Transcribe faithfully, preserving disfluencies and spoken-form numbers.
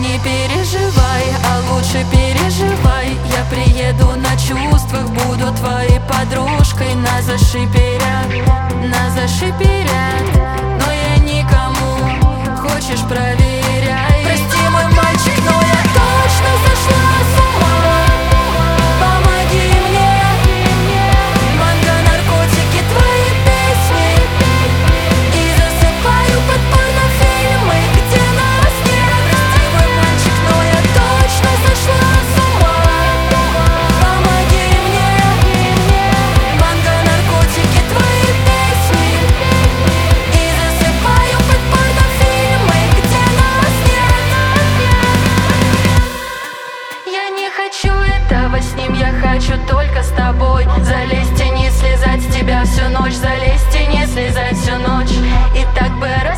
не переживай, а лучше переживай. Я приеду на чувствах, буду твоей подружкой. Нас зашиперят, нас зашиперят, но я никому, хочешь проверяй. Прости, мой мальчик, но я точно сошла с ума. Помоги мне, манго, наркотики, твои песни. И засыпаю подпольно фильмы, где нас нет. Прости, мой мальчик, но я точно сошла с ума. Помоги мне, манго, наркотики, твои песни. И засыпаю подпольно фильмы, где нас нет. Я не хочу этого с ним, я хочу только с тобой. Залезть и не слезать с тебя всю ночь, залезть и не слезать всю ночь. И так бы